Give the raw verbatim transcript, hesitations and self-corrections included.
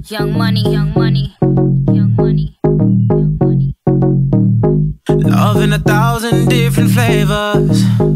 Young money, young money, young money, young money. Love in a thousand different flavors.